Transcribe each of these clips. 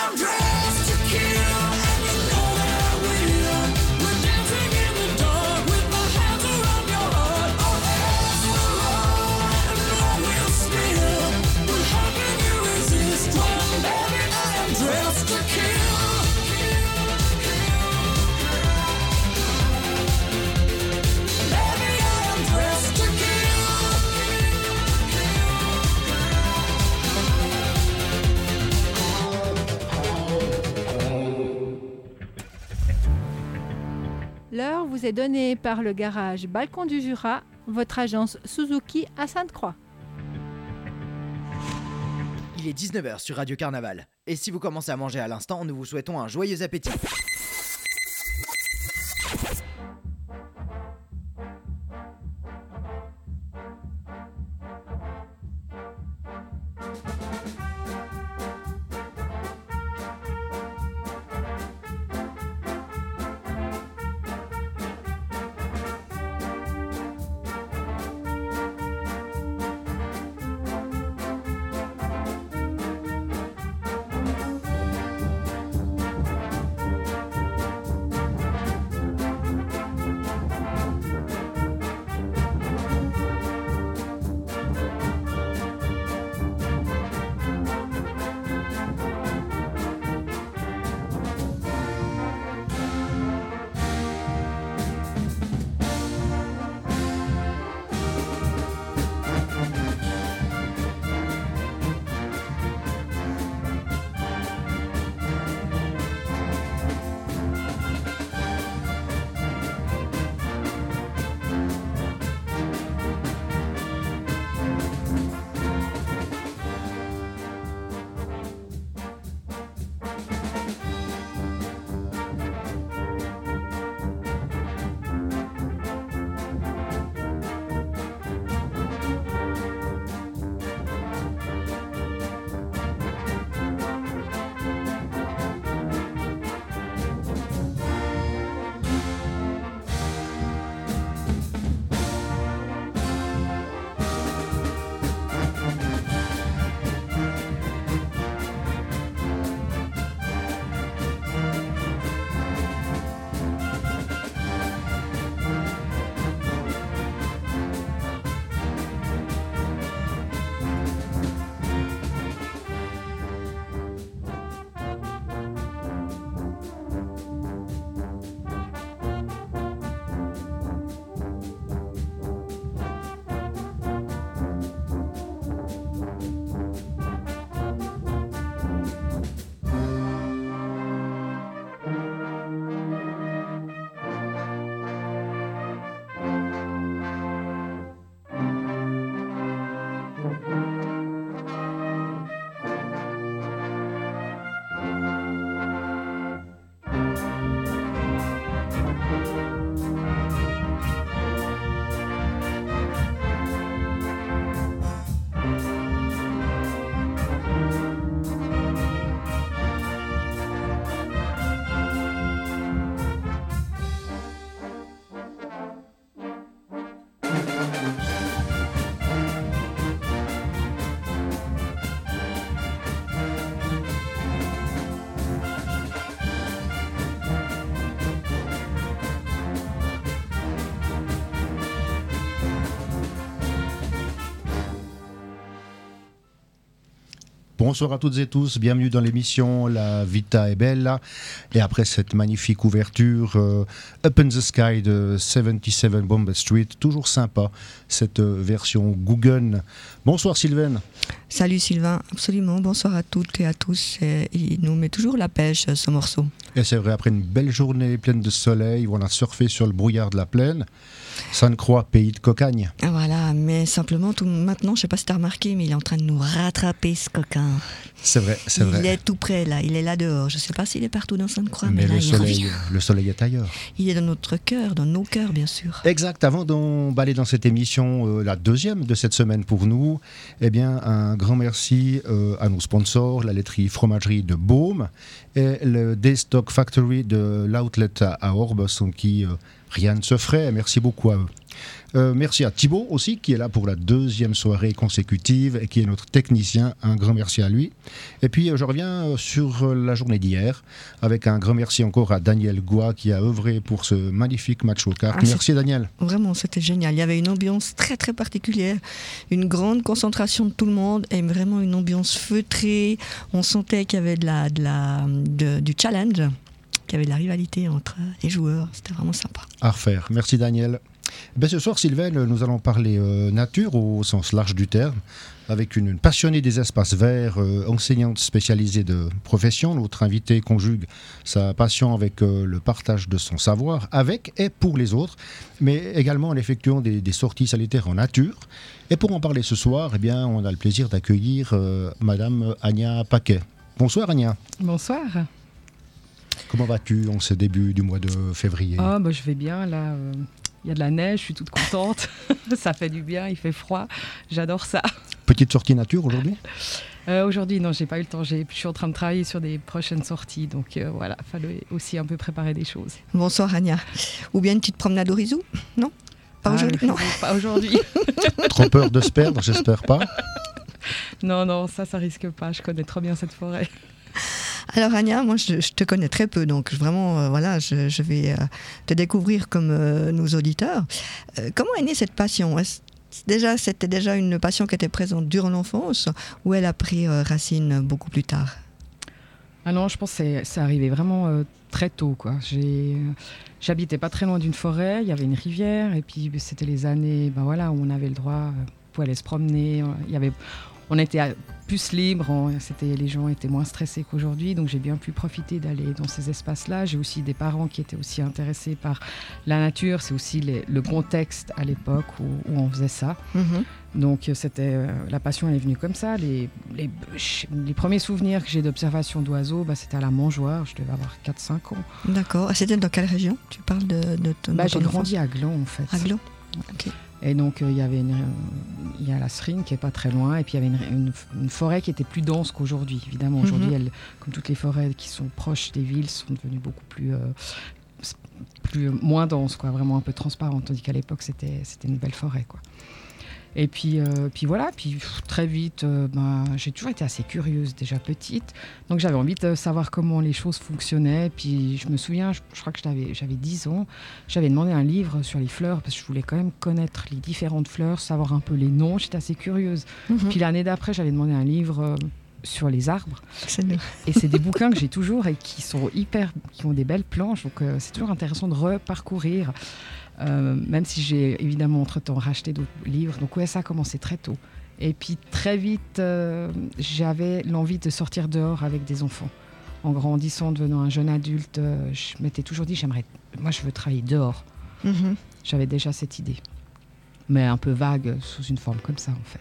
L'heure vous est donnée par le garage Balcon du Jura, votre agence Suzuki à Sainte-Croix. Il est 19h sur Radio Carnaval. Et si vous commencez à manger à l'instant, nous vous souhaitons un joyeux appétit. Bonsoir à toutes et tous, bienvenue dans l'émission La Vita è Bella. Et après cette magnifique ouverture, Up in the Sky de 77 Bombay Street, toujours sympa, cette version Guggen. Bonsoir Sylvaine. Salut Sylvain, absolument, bonsoir à toutes et à tous. Il nous met toujours la pêche ce morceau. Et c'est vrai, après une belle journée pleine de soleil, on a surfé sur le brouillard de la plaine. Sainte-Croix, pays de cocagne. Voilà, mais simplement, maintenant, je ne sais pas si tu as remarqué, mais il est en train de nous rattraper ce coquin. C'est vrai, c'est vrai. Il est tout près, là, il est là dehors. Je ne sais pas s'il est partout dans Sainte-Croix, mais là, le soleil est ailleurs. Il est dans notre cœur, dans nos cœurs, bien sûr. Exact, avant d'aller dans cette émission, la deuxième de cette semaine pour nous, eh bien, un grand merci à nos sponsors, la laiterie Fromagerie de Beaume et le Daystock Factory de l'Outlet à Orbes, qui rien ne se ferait. Merci beaucoup à eux. Merci à Thibaut aussi, qui est là pour la 2e soirée consécutive et qui est notre technicien. Un grand merci à lui. Et puis, je reviens sur la journée d'hier, avec un grand merci encore à Daniel Goua, qui a œuvré pour ce magnifique match aux cartes. Merci Daniel. Vraiment, c'était génial. Il y avait une ambiance très très particulière, une grande concentration de tout le monde et vraiment une ambiance feutrée. On sentait qu'il y avait du challenge, qu'il y avait de la rivalité entre les joueurs. C'était vraiment sympa. À refaire. Merci Daniel. Ce soir, Sylvain, nous allons parler nature au sens large du terme, avec une passionnée des espaces verts, enseignante spécialisée de profession. Notre invité conjugue sa passion avec le partage de son savoir, avec et pour les autres, mais également en effectuant des sorties sanitaires en nature. Et pour en parler ce soir, on a le plaisir d'accueillir Madame Ania Paquet. Bonsoir Ania. Bonsoir. Comment vas-tu en ce début du mois de février ? Je vais bien, là. Il y a de la neige, je suis toute contente. Ça fait du bien, il fait froid. J'adore ça. Petite sortie nature aujourd'hui ? Aujourd'hui, non, j'ai pas eu le temps. Je suis en train de travailler sur des prochaines sorties. Donc voilà, il fallait aussi un peu préparer des choses. Bonsoir Ania. Ou bien une petite promenade au Rizou ? Non ? Pas aujourd'hui ? Non. Pas aujourd'hui. Trop peur de se perdre, j'espère pas. Non, ça risque pas. Je connais trop bien cette forêt. Alors Ania, moi je te connais très peu, donc vraiment je vais te découvrir comme nos auditeurs. Comment est née cette passion ? C'était déjà une passion qui était présente durant l'enfance ou elle a pris racine beaucoup plus tard ? Ah non, je pense que c'est arrivé vraiment très tôt, quoi. J'habitais pas très loin d'une forêt, il y avait une rivière et puis c'était les années où on avait le droit pour aller se promener. On était plus libre, les gens étaient moins stressés qu'aujourd'hui, donc j'ai bien pu profiter d'aller dans ces espaces-là. J'ai aussi des parents qui étaient aussi intéressés par la nature, c'est aussi le contexte à l'époque où on faisait ça. Mm-hmm. Donc la passion elle est venue comme ça. Les premiers souvenirs que j'ai d'observation d'oiseaux, c'était à la Mangeoire, je devais avoir 4-5 ans. D'accord, c'était dans quelle région ? Tu parles de ton J'ai grandi à Gland en fait. À Gland, ok. Et donc, il y a la Srine qui n'est pas très loin, et puis il y avait une forêt qui était plus dense qu'aujourd'hui. Évidemment, aujourd'hui, comme toutes les forêts qui sont proches des villes, sont devenues beaucoup moins denses, quoi, vraiment un peu transparentes, tandis qu'à l'époque, c'était une belle forêt, quoi. Et puis voilà, très vite, j'ai toujours été assez curieuse déjà petite, donc j'avais envie de savoir comment les choses fonctionnaient. Puis je me souviens, je crois que j'avais 10 ans, j'avais demandé un livre sur les fleurs parce que je voulais quand même connaître les différentes fleurs, savoir un peu les noms, j'étais assez curieuse. Puis l'année d'après, j'avais demandé un livre sur les arbres. Et c'est des bouquins que j'ai toujours et qui ont des belles planches, donc c'est toujours intéressant de reparcourir. Même si j'ai évidemment entre-temps racheté d'autres livres. Donc ça a commencé très tôt. Et puis très vite, j'avais l'envie de sortir dehors avec des enfants. En grandissant, devenant un jeune adulte, je m'étais toujours dit, je veux travailler dehors. Mm-hmm. J'avais déjà cette idée. Mais un peu vague, sous une forme comme ça en fait.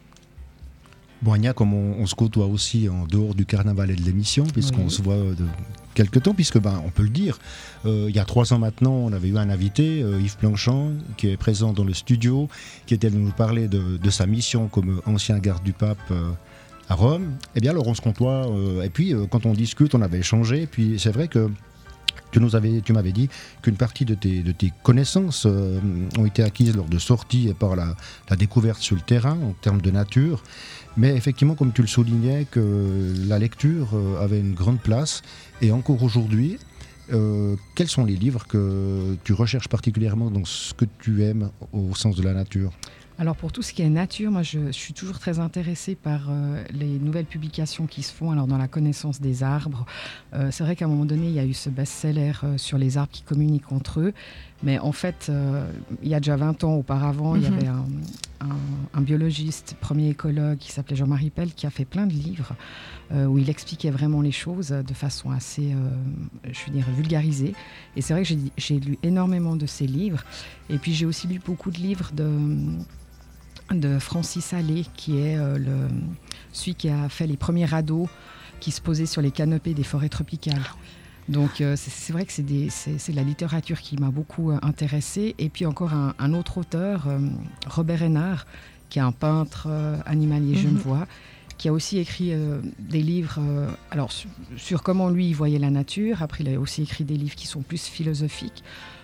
Bon, Ania, comme on se côtoie aussi en dehors du carnaval et de l'émission, puisqu'on se voit de quelque temps, puisque on peut le dire, il y a 3 ans maintenant, on avait eu un invité, Yves Planchamp, qui est présent dans le studio, qui était venu nous parler de sa mission comme ancien garde du pape à Rome. Eh bien, alors on se côtoie, et puis quand on discute, on avait échangé, et puis c'est vrai que tu m'avais dit qu'une partie de tes connaissances ont été acquises lors de sorties et par la découverte sur le terrain en termes de nature. Mais effectivement, comme tu le soulignais, que la lecture avait une grande place. Et encore aujourd'hui, quels sont les livres que tu recherches particulièrement dans ce que tu aimes au sens de la nature ? Alors pour tout ce qui est nature, moi je suis toujours très intéressée par les nouvelles publications qui se font alors dans la connaissance des arbres. C'est vrai qu'à un moment donné, il y a eu ce best-seller sur les arbres qui communiquent entre eux. Mais en fait, il y a déjà 20 ans auparavant, il y avait un biologiste, premier écologue qui s'appelait Jean-Marie Pell, qui a fait plein de livres où il expliquait vraiment les choses de façon assez, vulgarisée. Et c'est vrai que j'ai lu énormément de ces livres. Et puis j'ai aussi lu beaucoup de livres de Francis Allais, qui est celui qui a fait les premiers radeaux qui se posaient sur les canopées des forêts tropicales. Donc c'est vrai que c'est de la littérature qui m'a beaucoup intéressée. Et puis encore un autre auteur, Robert Hénard, qui est un peintre animalier genevois, qui a aussi écrit des livres sur comment lui il voyait la nature. Après il a aussi écrit des livres qui sont plus philosophiques.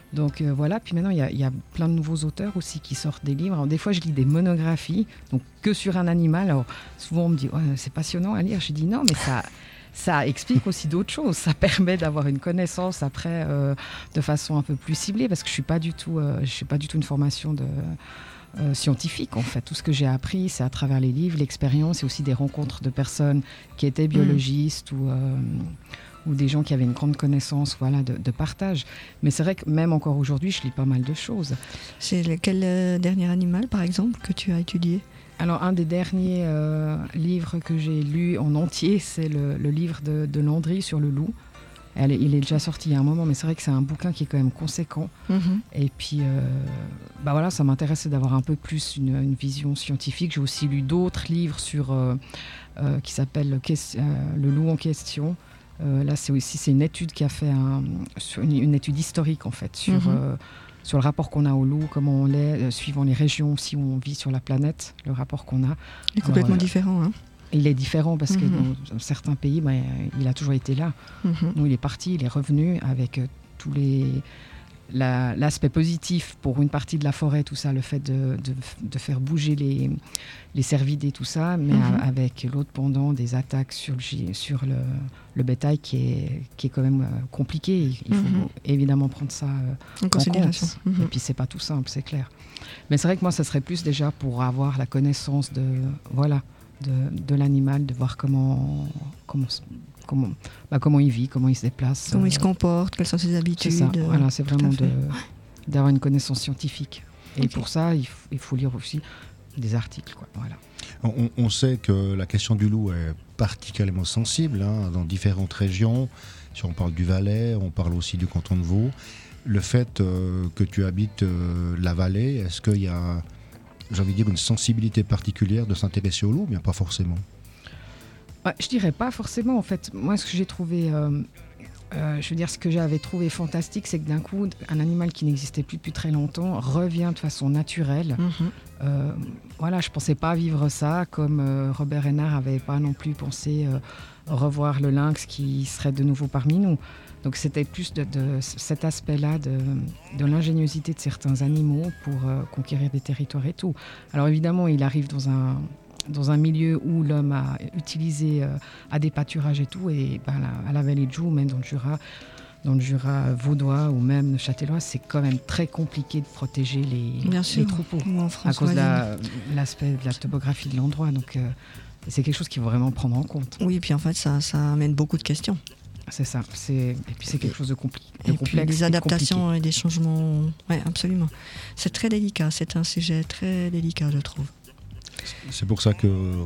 Donc voilà, puis maintenant il y a plein de nouveaux auteurs aussi qui sortent des livres. Alors, des fois je lis des monographies, donc que sur un animal. Alors souvent on me dit c'est passionnant à lire. Je dis non, mais ça explique aussi d'autres choses. Ça permet d'avoir une connaissance après de façon un peu plus ciblée, parce que je suis pas du tout une formation scientifique en fait. Tout ce que j'ai appris, c'est à travers les livres, l'expérience et aussi des rencontres de personnes qui étaient biologistes ou des gens qui avaient une grande connaissance de partage. Mais c'est vrai que même encore aujourd'hui, je lis pas mal de choses. C'est quel dernier animal, par exemple, que tu as étudié ? Alors, un des derniers livres que j'ai lu en entier, c'est le livre de Landry sur le loup. Il est déjà sorti il y a un moment, mais c'est vrai que c'est un bouquin qui est quand même conséquent. Et puis, ça m'intéressait d'avoir un peu plus une vision scientifique. J'ai aussi lu d'autres livres qui s'appellent Le loup en question. Là, c'est une étude qui a fait une étude historique, en fait, sur le rapport qu'on a au loup, comment on l'est, suivant les régions aussi où on vit sur la planète, le rapport qu'on a. Il est complètement différent, hein. Il est différent parce que dans certains pays, il a toujours été là. Donc il est parti, il est revenu avec tous l'aspect positif pour une partie de la forêt, tout ça, le fait de faire bouger les cervidés, tout ça, mais avec l'autre pendant des attaques sur le bétail qui est quand même compliqué. Il faut évidemment prendre ça en considération. Compte. Et puis c'est pas tout simple, c'est clair. Mais c'est vrai que moi, ça serait plus déjà pour avoir la connaissance de l'animal, de voir comment il vit, comment il se déplace. Comment il se comporte, quelles sont ses habitudes. C'est ça, voilà, c'est vraiment d'avoir une connaissance scientifique. Et pour ça, il faut lire aussi des articles. Voilà. On sait que la question du loup est particulièrement sensible dans différentes régions. Si on parle du Valais, on parle aussi du canton de Vaud. Le fait que tu habites la vallée, est-ce qu'il y a, j'ai envie de dire, une sensibilité particulière de s'intéresser au loup? Bien, pas forcément. Je dirais pas forcément, en fait. Moi, ce que j'ai trouvé, ce que j'avais trouvé fantastique, c'est que d'un coup, un animal qui n'existait plus depuis très longtemps revient de façon naturelle. Je pensais pas vivre ça, comme Robert Hénard avait pas non plus pensé revoir le lynx qui serait de nouveau parmi nous. Donc c'était plus de cet aspect-là de l'ingéniosité de certains animaux pour conquérir des territoires et tout. Alors évidemment, il arrive dans un milieu où l'homme a utilisé à des pâturages et tout, et à la vallée de Joux, même dans le Jura vaudois ou même châtellois, c'est quand même très compliqué de protéger les troupeaux à cause de l'aspect de la topographie de l'endroit. Donc c'est quelque chose qu'il faut vraiment prendre en compte. Oui, et puis en fait, ça amène beaucoup de questions. C'est ça. Et puis c'est quelque chose de complexe. Et puis des adaptations et des changements. Oui, absolument. C'est très délicat. C'est un sujet très délicat, je trouve. C'est pour ça que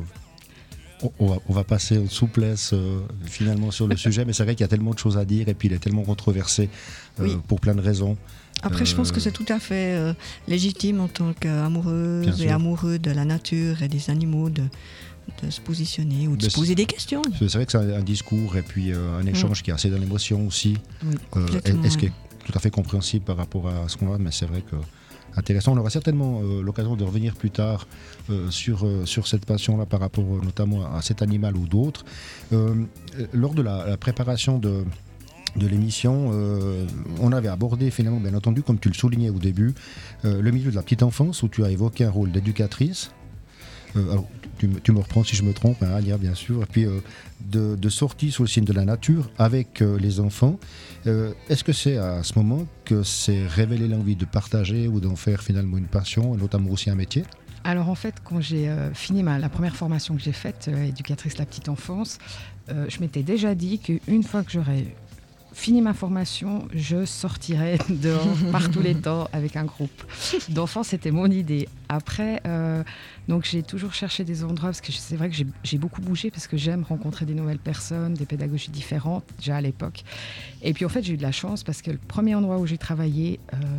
on va passer en souplesse finalement sur le sujet, mais c'est vrai qu'il y a tellement de choses à dire et puis il est tellement controversé pour plein de raisons. Après, je pense que c'est tout à fait légitime en tant qu'amoureuse et amoureux de la nature et des animaux de se positionner ou de se poser des questions. C'est vrai que c'est un discours et puis un échange qui est assez dans l'émotion aussi. Est-ce qui est tout à fait compréhensible par rapport à ce qu'on a, mais c'est vrai que intéressant. On aura certainement l'occasion de revenir plus tard sur cette passion-là par rapport notamment à cet animal ou d'autres. Lors de la préparation de l'émission, on avait abordé finalement, bien entendu, comme tu le soulignais au début, le milieu de la petite enfance où tu as évoqué un rôle d'éducatrice. Alors, tu me reprends si je me trompe, Ania, bien sûr, et puis de sortie sur le signe de la nature avec les enfants. Est-ce que c'est à ce moment que c'est révélé l'envie de partager ou d'en faire finalement une passion, et notamment aussi un métier? Alors en fait, quand j'ai fini la première formation que j'ai faite, éducatrice de la petite enfance, je m'étais déjà dit qu'une fois que j'aurais fini ma formation, je sortirais dehors par tous les temps avec un groupe d'enfants. C'était mon idée. Après, donc j'ai toujours cherché des endroits, parce que c'est vrai que j'ai beaucoup bougé, parce que j'aime rencontrer des nouvelles personnes, des pédagogies différentes, déjà à l'époque. Et puis en fait, j'ai eu de la chance, parce que le premier endroit où j'ai travaillé,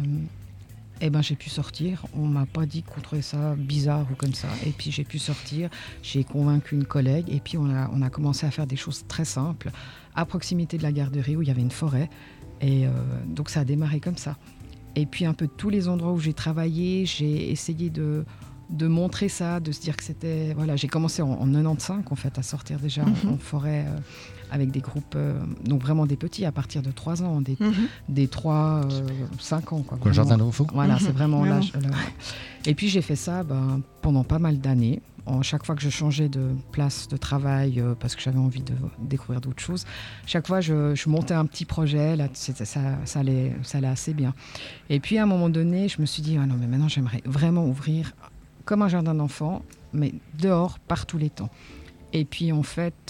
j'ai pu sortir. On m'a pas dit qu'on trouvait ça bizarre ou comme ça. Et puis j'ai pu sortir, j'ai convaincu une collègue, et puis on a commencé à faire des choses très simples, à proximité de la garderie où il y avait une forêt. Et donc ça a démarré comme ça. Et puis un peu tous les endroits où j'ai travaillé, j'ai essayé de de montrer ça, de se dire que c'était... Voilà, j'ai commencé en 95, en fait, à sortir déjà en forêt avec des groupes, donc vraiment des petits, à partir de 3 ans, des 3, 5 ans. Quoi, jardin d'enfants. Voilà, c'est vraiment l'âge. Et puis j'ai fait ça pendant pas mal d'années. Chaque fois que je changeais de place de travail, parce que j'avais envie de découvrir d'autres choses, chaque fois je montais un petit projet, là, ça allait assez bien. Et puis à un moment donné, je me suis dit, ah non, mais maintenant j'aimerais vraiment ouvrir comme un jardin d'enfants, mais dehors, par tous les temps. Et puis en fait,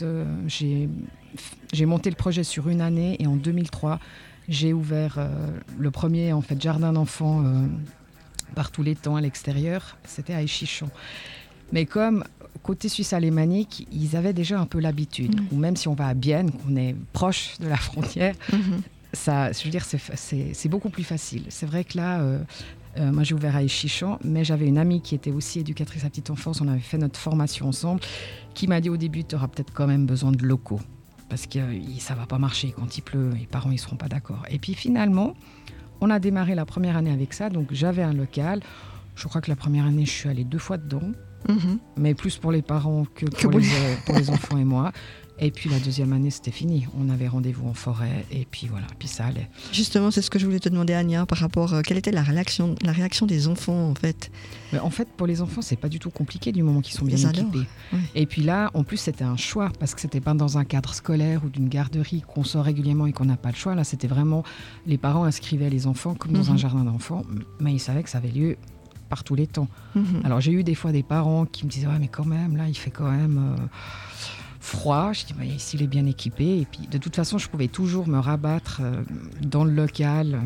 j'ai monté le projet sur une année, et en 2003, j'ai ouvert le premier en fait, jardin d'enfants par tous les temps à l'extérieur. C'était à Échichon. Mais comme côté suisse alémanique, ils avaient déjà un peu l'habitude. Ou même si on va à Bienne, qu'on est proche de la frontière, ça, je veux dire, c'est beaucoup plus facile. C'est vrai que là, moi j'ai ouvert à Échichon, mais j'avais une amie qui était aussi éducatrice à petite enfance. On avait fait notre formation ensemble, qui m'a dit au début, tu auras peut-être quand même besoin de locaux. Parce que ça ne va pas marcher quand il pleut, les parents ne seront pas d'accord. Et puis finalement, on a démarré la première année avec ça. Donc j'avais un local. Je crois que la première année, je suis allée 2 fois dedans. Mais plus pour les parents que pour les enfants et moi. Et puis la deuxième année, c'était fini. On avait rendez-vous en forêt et puis voilà, puis ça allait. Justement, c'est ce que je voulais te demander, Ania, par rapport quelle était la réaction des enfants en fait. Mais en fait, pour les enfants, c'est pas du tout compliqué du moment qu'ils sont bien équipés. Oui. Et puis là, en plus, c'était un choix parce que c'était pas dans un cadre scolaire ou d'une garderie qu'on sort régulièrement et qu'on n'a pas le choix. Là, c'était vraiment les parents inscrivaient les enfants comme dans un jardin d'enfants, mais ils savaient que ça avait lieu par tous les temps. Alors j'ai eu des fois des parents qui me disaient ouais mais quand même là il fait quand même froid. Je dis bah, ici il est bien équipé, et puis de toute façon je pouvais toujours me rabattre dans le local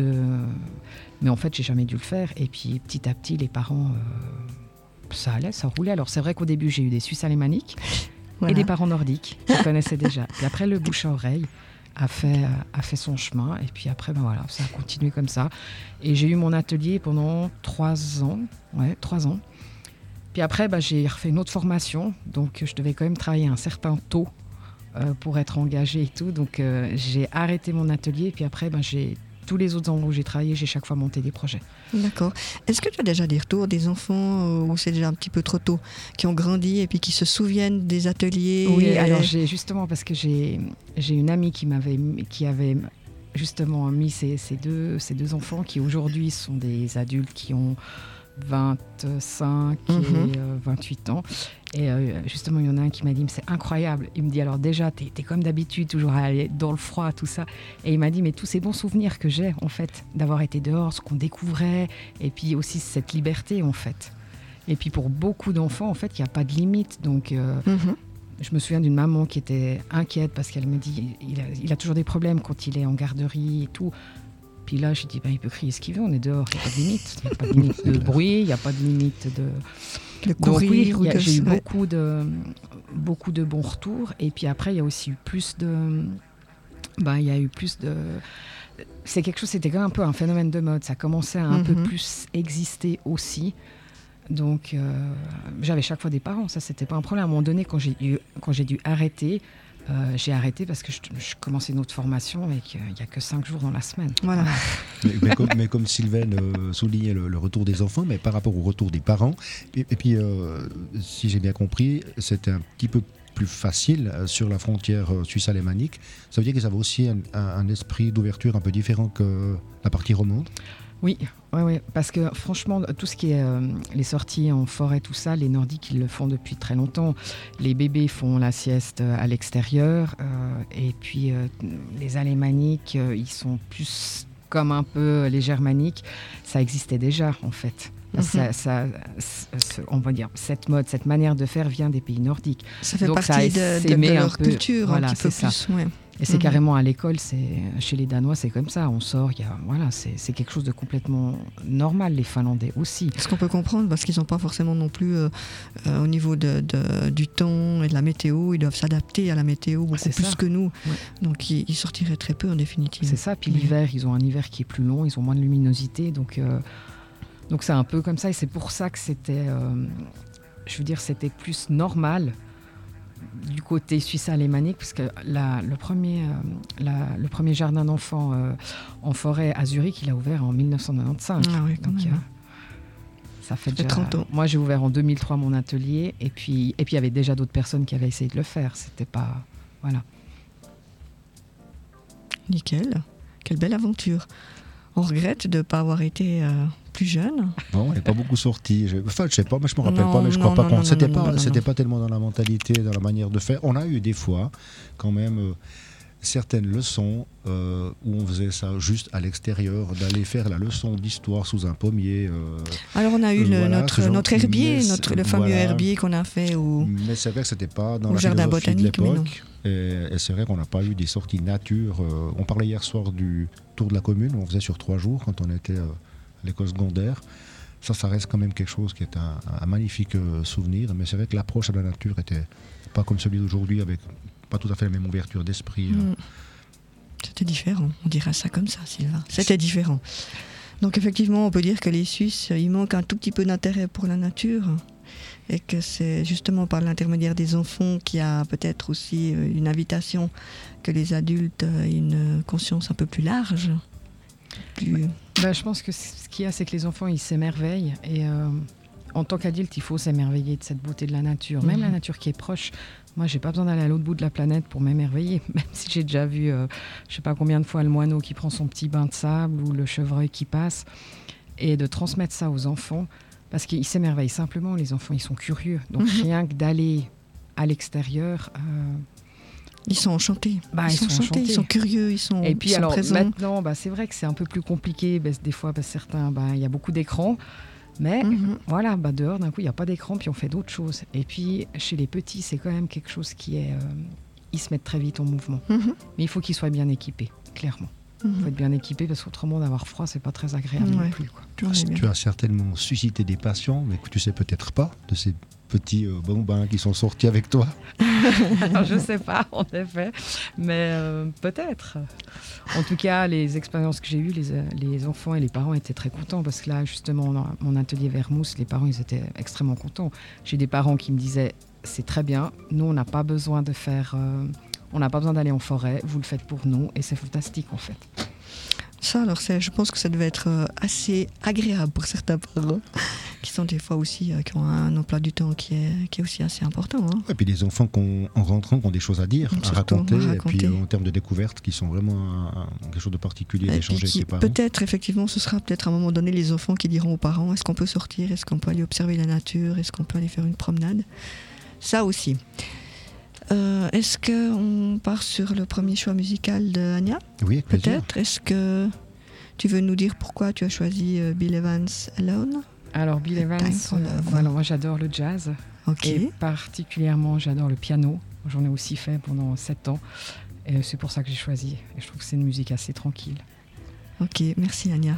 mais en fait j'ai jamais dû le faire, et puis petit à petit les parents ça allait, ça roulait. Alors c'est vrai qu'au début j'ai eu des Suisses alémaniques et des parents nordiques qui connaissaient déjà, puis après le bouche à oreille a fait son chemin, et puis après voilà, ça a continué comme ça, et j'ai eu mon atelier pendant 3 ans. Puis après j'ai refait une autre formation, donc je devais quand même travailler un certain taux pour être engagée et tout, donc j'ai arrêté mon atelier, puis après tous les autres endroits où j'ai travaillé, j'ai chaque fois monté des projets. D'accord. Est-ce que tu as déjà des retours des enfants où c'est déjà un petit peu trop tôt, qui ont grandi et puis qui se souviennent des ateliers? Oui, alors justement, parce que j'ai une amie qui avait justement mis ces deux enfants qui aujourd'hui sont des adultes qui ont 25 et 28 ans. Et justement, il y en a un qui m'a dit, mais c'est incroyable. Il me dit, alors déjà, t'es comme d'habitude, toujours à aller dans le froid, tout ça. Et il m'a dit, mais tous ces bons souvenirs que j'ai, en fait, d'avoir été dehors, ce qu'on découvrait, et puis aussi cette liberté, en fait. Et puis pour beaucoup d'enfants, en fait, il n'y a pas de limite. Donc, je me souviens d'une maman qui était inquiète parce qu'elle me dit, il a toujours des problèmes quand il est en garderie et tout. Puis là, je dis, il peut crier ce qu'il veut, on est dehors, il n'y a pas de limite. Il n'y a pas de limite de bruit, il n'y a pas de limite de courir. Donc, j'ai eu beaucoup de bons retours. Et puis après, il y a aussi eu plus de... C'est quelque chose, c'était quand même un peu un phénomène de mode. Ça commençait à un peu plus exister aussi. Donc, j'avais chaque fois des parents. Ça, c'était pas un problème. À un moment donné, quand j'ai dû arrêter... j'ai arrêté parce que je commençais une autre formation et qu'il n'y a que 5 jours dans la semaine. Voilà. mais comme Sylvaine soulignait le retour des enfants, mais par rapport au retour des parents, et puis si j'ai bien compris, c'était un petit peu plus facile sur la frontière suisse-alémanique. Ça veut dire qu'ils avaient aussi un esprit d'ouverture un peu différent que la partie romande? Oui, parce que franchement, tout ce qui est les sorties en forêt, tout ça, les Nordiques, ils le font depuis très longtemps. Les bébés font la sieste à l'extérieur, et puis les Alémaniques, ils sont plus comme un peu les Germaniques. Ça existait déjà, en fait. On va dire, cette mode, cette manière de faire vient des pays nordiques. Ça fait partie de leur culture, voilà, un petit peu plus. Ouais. Et c'est carrément à l'école, chez les Danois, c'est comme ça. On sort, c'est quelque chose de complètement normal. Les Finlandais aussi. Ce qu'on peut comprendre, parce qu'ils n'ont pas forcément non plus, au niveau du temps et de la météo, ils doivent s'adapter à la météo beaucoup plus que nous. Ouais. Donc ils sortiraient très peu en définitive. C'est ça. Puis l'hiver, ils ont un hiver qui est plus long, ils ont moins de luminosité. Donc c'est un peu comme ça. Et c'est pour ça que c'était, c'était plus normal du côté suisse-alémanique, parce que le premier jardin d'enfants en forêt à Zurich, il a ouvert en 1995. Ah oui, quand même. Ça fait déjà 30 ans. Moi, j'ai ouvert en 2003 mon atelier, et puis il y avait déjà d'autres personnes qui avaient essayé de le faire. C'était pas... Voilà. Nickel. Quelle belle aventure. On regrette de ne pas avoir été plus jeune. Bon, on n'est pas beaucoup sortis. Enfin, je sais pas, mais je me rappelle Non, pas, mais je crois non, pas non, qu'on. C'était non, pas, non, c'était non. pas tellement dans la mentalité, dans la manière de faire. On a eu des fois, quand même, certaines leçons où on faisait ça juste à l'extérieur, d'aller faire la leçon d'histoire sous un pommier. Alors on a eu voilà, notre herbier, mais le fameux voilà. herbier qu'on a fait au... Mais c'est vrai que c'était pas dans Au la jardin philosophie de botanique, mais non. l'époque. Et c'est vrai qu'on n'a pas eu des sorties nature. On parlait hier soir du tour de la commune, on faisait sur 3 jours quand on était à l'école secondaire. Ça reste quand même quelque chose qui est un magnifique souvenir. Mais c'est vrai que l'approche à la nature était pas comme celui d'aujourd'hui, avec pas tout à fait la même ouverture d'esprit. C'était différent, on dira ça comme ça, Sylvain. C'était différent. Donc effectivement, on peut dire que les Suisses, il manque un tout petit peu d'intérêt pour la nature, et que c'est justement par l'intermédiaire des enfants qu'il y a peut-être aussi une invitation que les adultes aient une conscience un peu plus large. Je pense que ce qu'il y a, c'est que les enfants, ils s'émerveillent, et en tant qu'adulte, il faut s'émerveiller de cette beauté de la nature, même la nature qui est proche. Moi, j'ai pas besoin d'aller à l'autre bout de la planète pour m'émerveiller, même si j'ai déjà vu, je sais pas combien de fois, le moineau qui prend son petit bain de sable ou le chevreuil qui passe, et de transmettre ça aux enfants, parce qu'ils s'émerveillent simplement, les enfants, ils sont curieux. Donc rien que d'aller à l'extérieur... Ils sont enchantés. Ils sont enchantés, ils sont curieux, ils sont, et puis ils sont alors, présents. maintenant, c'est vrai que c'est un peu plus compliqué, des fois, certains, il y a beaucoup d'écrans. Mais voilà, dehors, d'un coup, il n'y a pas d'écran, puis on fait d'autres choses. Et puis, chez les petits, c'est quand même quelque chose qui est... ils se mettent très vite en mouvement. Mais il faut qu'ils soient bien équipés, clairement. Il faut être bien équipé, parce qu'autrement, d'avoir froid, c'est pas très agréable non plus, quoi. Tu as certainement suscité des passions, mais que tu sais peut-être pas de ces petits bambins qui sont sortis avec toi. Alors, je sais pas, en effet, mais peut-être. En tout cas, les expériences que j'ai eues, les enfants et les parents étaient très contents, parce que là, justement, dans mon atelier Vermouth, les parents, ils étaient extrêmement contents. J'ai des parents qui me disaient, c'est très bien, nous, on n'a pas besoin de faire... on n'a pas besoin d'aller en forêt, vous le faites pour nous, et c'est fantastique, en fait. Ça, alors, je pense que ça devait être assez agréable pour certains parents, qui sont des fois aussi, qui ont un emploi du temps qui est aussi assez important. Hein. Et puis les enfants en rentrant qui ont des choses à dire, à raconter, et puis en termes de découverte, qui sont vraiment quelque chose de particulier d'échanger avec les parents. Peut-être, effectivement, ce sera peut-être à un moment donné les enfants qui diront aux parents, est-ce qu'on peut sortir, est-ce qu'on peut aller observer la nature, est-ce qu'on peut aller faire une promenade. Ça aussi. Est-ce qu'on part sur le premier choix musical de Anya ? Oui, avec plaisir. Peut-être. Est-ce que tu veux nous dire pourquoi tu as choisi Bill Evans Alone ? Alors, Bill Evans, moi j'adore le jazz. Et particulièrement, j'adore le piano. J'en ai aussi fait pendant 7 ans. Et c'est pour ça que j'ai choisi. Et je trouve que c'est une musique assez tranquille. Ok, merci Anya.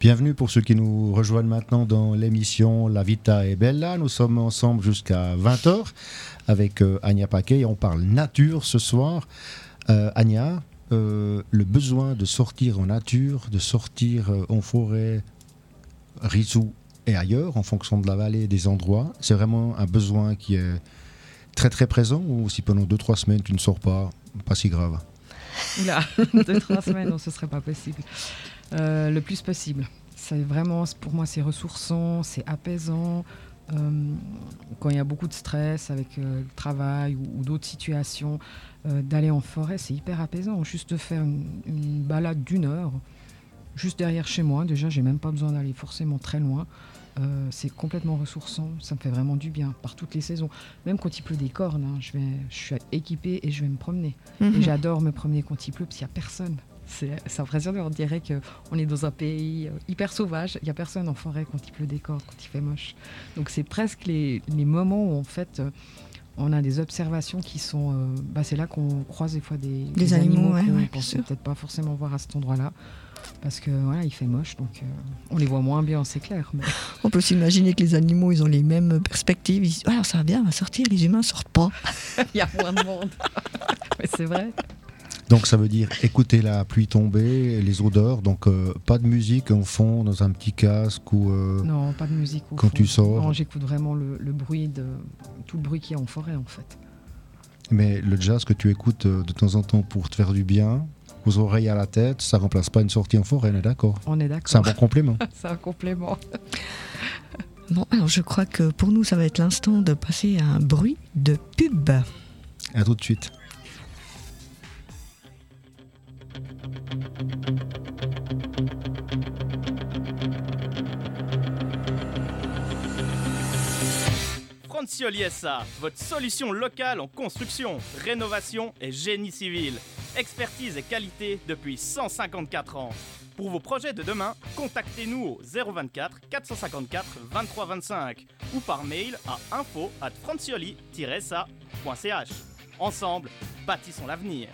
Bienvenue pour ceux qui nous rejoignent maintenant dans l'émission La Vita è Bella. Nous sommes ensemble jusqu'à 20h avec Ania Paquet et on parle nature ce soir. Ania, le besoin de sortir en nature, de sortir en forêt, Rizou et ailleurs, en fonction de la vallée et des endroits, c'est vraiment un besoin qui est très très présent, ou si pendant 2-3 semaines tu ne sors pas si grave? Oula, 2-3 semaines, non, ce serait pas possible. Le plus possible. C'est vraiment, pour moi, c'est ressourçant, c'est apaisant. Quand il y a beaucoup de stress avec le travail ou d'autres situations, d'aller en forêt, c'est hyper apaisant. Juste de faire une balade d'1 heure, juste derrière chez moi. Déjà, j'ai même pas besoin d'aller forcément très loin. C'est complètement ressourçant, ça me fait vraiment du bien par toutes les saisons. Même quand il pleut des cornes, hein, je suis équipée et je vais me promener. Et j'adore me promener quand il pleut parce qu'il n'y a personne. C'est impressionnant, on dirait qu'on est dans un pays hyper sauvage. Il n'y a personne en forêt quand il pleut des cornes, quand il fait moche. Donc c'est presque les moments où en fait on a des observations qui sont... c'est là qu'on croise des fois des animaux qu'on ne pensait peut-être pas forcément voir à cet endroit-là. Parce que voilà, il fait moche, donc on les voit moins bien, c'est clair. Mais... On peut s'imaginer que les animaux, ils ont les mêmes perspectives. Ils disent, alors ça va bien, on va sortir, les humains ne sortent pas. Il y a moins de monde. Mais c'est vrai. Donc ça veut dire écouter la pluie tomber, les odeurs, donc pas de musique en fond dans un petit casque ou... Non, pas de musique au quand fond. Tu sors. Non, j'écoute vraiment le bruit, tout le bruit qu'il y a en forêt en fait. Mais le jazz que tu écoutes de temps en temps pour te faire du bien, aux oreilles à la tête, ça remplace pas une sortie en forêt, on est d'accord? On est d'accord. C'est un bon complément. C'est un complément. Bon, alors je crois que pour nous, ça va être l'instant de passer à un bruit de pub. À tout de suite. Francioli SA, votre solution locale en construction, rénovation et génie civil. Expertise et qualité depuis 154 ans. Pour vos projets de demain, contactez-nous au 024 454 23 25 ou par mail à info@francioli-sa.ch. Ensemble, bâtissons l'avenir.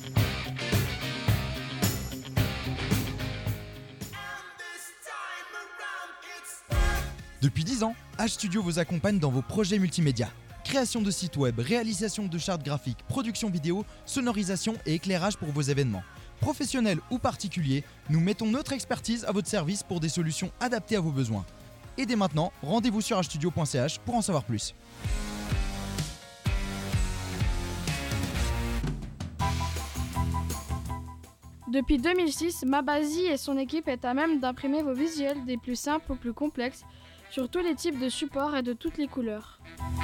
Depuis 10 ans, H-Studio vous accompagne dans vos projets multimédia. Création de sites web, réalisation de chartes graphiques, production vidéo, sonorisation et éclairage pour vos événements. Professionnels ou particuliers, nous mettons notre expertise à votre service pour des solutions adaptées à vos besoins. Et dès maintenant, rendez-vous sur hstudio.ch pour en savoir plus. Depuis 2006, Mabazi et son équipe est à même d'imprimer vos visuels des plus simples aux plus complexes sur tous les types de supports et de toutes les couleurs.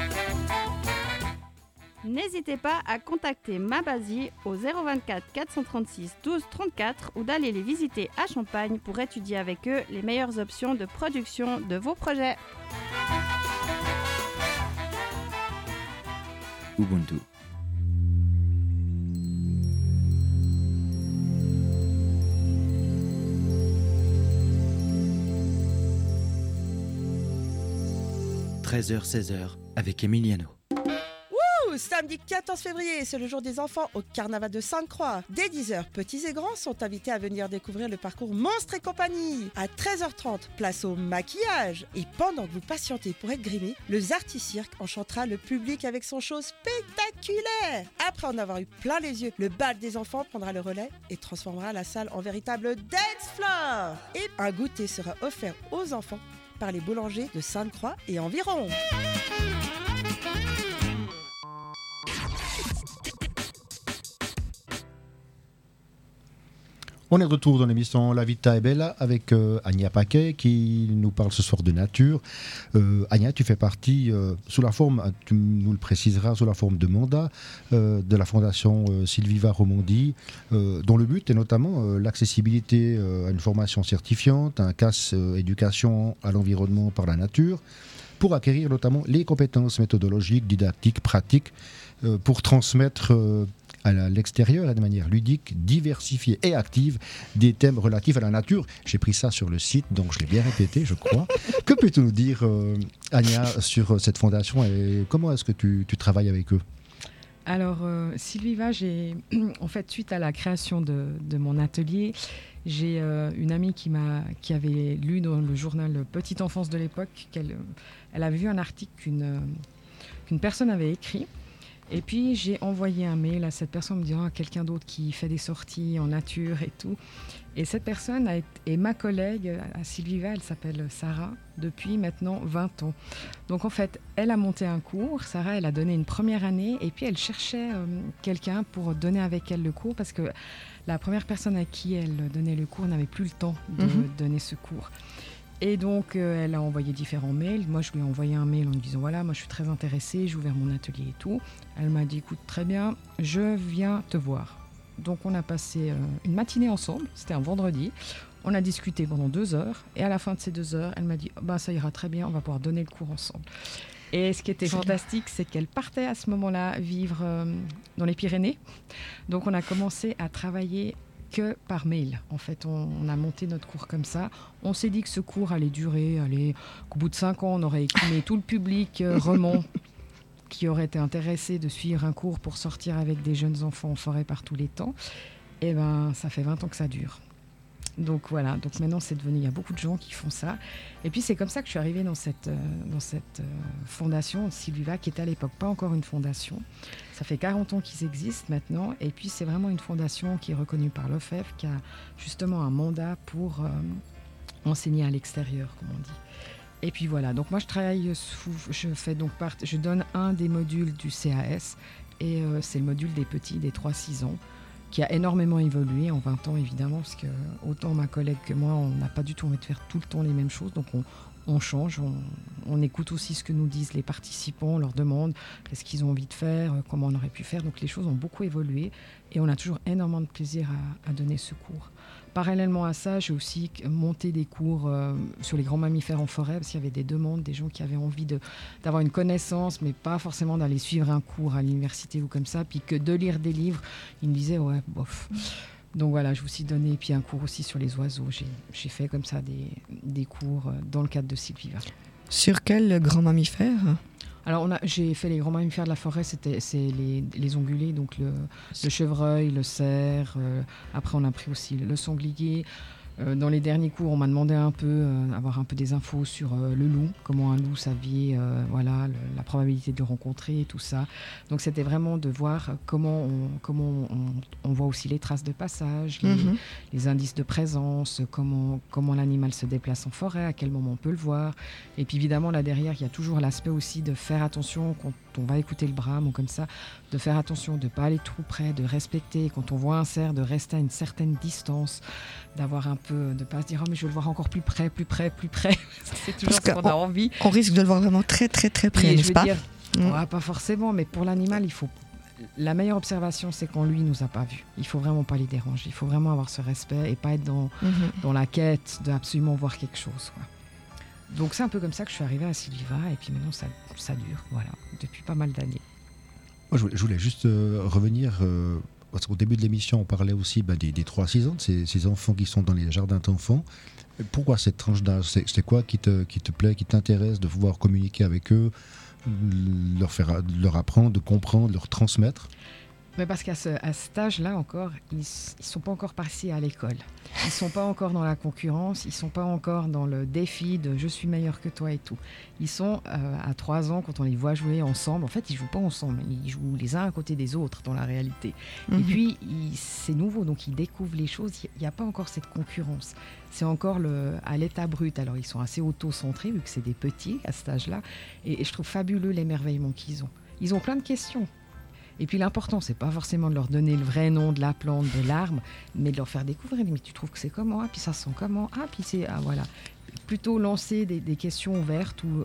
N'hésitez pas à contacter Mabazi au 024 436 12 34 ou d'aller les visiter à Champagne pour étudier avec eux les meilleures options de production de vos projets. Ubuntu. « 13h-16h avec Emiliano. Samedi 14 février, c'est le jour des enfants au carnaval de Sainte-Croix. Dès 10h, petits et grands sont invités à venir découvrir le parcours Monstres et compagnie. À 13h30, place au maquillage. Et pendant que vous patientez pour être grimé, le Zarty Cirque enchantera le public avec son show spectaculaire. Après en avoir eu plein les yeux, le bal des enfants prendra le relais et transformera la salle en véritable dance floor. Et un goûter sera offert aux enfants par les boulangers de Sainte-Croix et environ. On est de retour dans l'émission La Vita è Bella avec Ania Paquet qui nous parle ce soir de nature. Ania, tu fais partie, sous la forme, tu nous le préciseras, sous la forme de mandat de la fondation Sylviva Romandie, dont le but est notamment l'accessibilité à une formation certifiante, un CAS éducation à l'environnement par la nature, pour acquérir notamment les compétences méthodologiques, didactiques, pratiques, pour transmettre à l'extérieur et de manière ludique, diversifiée et active des thèmes relatifs à la nature. J'ai pris ça sur le site, donc je l'ai bien répété, je crois. Que peux-tu nous dire, Ania, sur cette fondation et comment est-ce que tu travailles avec eux ? Alors, Sylviva, en fait, suite à la création de mon atelier, j'ai une amie qui avait lu dans le journal Petite Enfance de l'époque elle avait vu un article qu'une personne avait écrit. Et puis, j'ai envoyé un mail à cette personne me disant quelqu'un d'autre qui fait des sorties en nature et tout. Et cette personne est ma collègue à Sylviva, elle s'appelle Sarah, depuis maintenant 20 ans. Donc en fait, elle a monté un cours, Sarah, elle a donné une première année et puis elle cherchait quelqu'un pour donner avec elle le cours parce que la première personne à qui elle donnait le cours n'avait plus le temps de donner ce cours. Et donc, elle a envoyé différents mails. Moi, je lui ai envoyé un mail en lui disant, voilà, moi, je suis très intéressée, j'ai ouvert mon atelier et tout. Elle m'a dit, écoute, très bien, je viens te voir. Donc, on a passé une matinée ensemble, c'était un vendredi. On a discuté pendant 2 heures. Et à la fin de ces 2 heures, elle m'a dit, ça ira très bien, on va pouvoir donner le cours ensemble. Et ce qui était fantastique, c'est qu'elle partait à ce moment-là vivre dans les Pyrénées. Donc, on a commencé à travailler que par mail. En fait, on a monté notre cours comme ça. On s'est dit que ce cours allait durer, qu'au bout de 5 ans, on aurait écumé tout le public romand qui aurait été intéressé de suivre un cours pour sortir avec des jeunes enfants en forêt par tous les temps. Et ça fait 20 ans que ça dure. Donc voilà, donc maintenant c'est devenu, il y a beaucoup de gens qui font ça. Et puis c'est comme ça que je suis arrivée dans cette fondation Sylviva, qui était à l'époque pas encore une fondation. Ça fait 40 ans qu'ils existent maintenant. Et puis c'est vraiment une fondation qui est reconnue par l'OFEF, qui a justement un mandat pour enseigner à l'extérieur, comme on dit. Et puis voilà, donc moi je donne un des modules du CAS, et c'est le module des petits, des 3-6 ans, qui a énormément évolué en 20 ans, évidemment, parce que autant ma collègue que moi, on n'a pas du tout envie de faire tout le temps les mêmes choses, donc on change, on écoute aussi ce que nous disent les participants, on leur demande qu'est-ce qu'ils ont envie de faire, comment on aurait pu faire, donc les choses ont beaucoup évolué, et on a toujours énormément de plaisir à donner ce cours. Parallèlement à ça, j'ai aussi monté des cours sur les grands mammifères en forêt, parce qu'il y avait des demandes, des gens qui avaient envie d'avoir une connaissance, mais pas forcément d'aller suivre un cours à l'université ou comme ça, puis que de lire des livres, ils me disaient, ouais, bof. Donc voilà, j'ai aussi donné puis un cours aussi sur les oiseaux. J'ai fait comme ça des cours dans le cadre de Sylviva. Sur quel grand mammifère ? Alors j'ai fait les grands mammifères de la forêt, c'est les ongulés, donc le chevreuil, le cerf. Après on a pris aussi le sanglier. Dans les derniers cours, on m'a demandé avoir un peu des infos sur le loup, comment un loup ça vit, la probabilité de le rencontrer et tout ça. Donc c'était vraiment de voir comment on voit aussi les traces de passage, les indices de présence, comment l'animal se déplace en forêt, à quel moment on peut le voir. Et puis évidemment là derrière, il y a toujours l'aspect aussi de faire attention quand on va écouter le brame ou comme ça, de faire attention, de ne pas aller trop près, de respecter, quand on voit un cerf, de rester à une certaine distance, d'avoir un peu, de ne pas se dire « Oh mais je veux le voir encore plus près ». C'est toujours ce qu'on a envie. On risque de le voir vraiment très très très près, n'est-ce pas ? Pas forcément, mais pour l'animal, il faut... La meilleure observation, c'est quand lui ne nous a pas vus. Il ne faut vraiment pas les déranger. Il faut vraiment avoir ce respect et pas être dans la quête d'absolument voir quelque chose, quoi. Donc c'est un peu comme ça que je suis arrivée à Sylviva, et puis maintenant ça dure, voilà, depuis pas mal d'années. Moi, je voulais juste revenir, parce qu'au début de l'émission, on parlait aussi des 3-6 ans, de ces enfants qui sont dans les jardins d'enfants. Pourquoi cette tranche d'âge ? C'est quoi qui te plaît, qui t'intéresse de pouvoir communiquer avec eux, leur apprendre, de comprendre, leur transmettre ? Mais parce qu'à cet âge-là encore, ils ne sont pas encore passés à l'école. Ils ne sont pas encore dans la concurrence, ils ne sont pas encore dans le défi de « je suis meilleur que toi » et tout. Ils sont à 3 ans, quand on les voit jouer ensemble, en fait, ils ne jouent pas ensemble, ils jouent les uns à côté des autres dans la réalité. Et puis, c'est nouveau, donc ils découvrent les choses, il n'y a pas encore cette concurrence. C'est encore à l'état brut. Alors, ils sont assez auto-centrés, vu que c'est des petits à cet âge-là, et je trouve fabuleux l'émerveillement qu'ils ont. Ils ont plein de questions. Et puis l'important, c'est pas forcément de leur donner le vrai nom de la plante, de l'arbre, mais de leur faire découvrir. Mais tu trouves que c'est comment ? Ah, puis ça sent comment ? Ah, puis c'est... Ah, voilà. Plutôt lancer des questions ouvertes où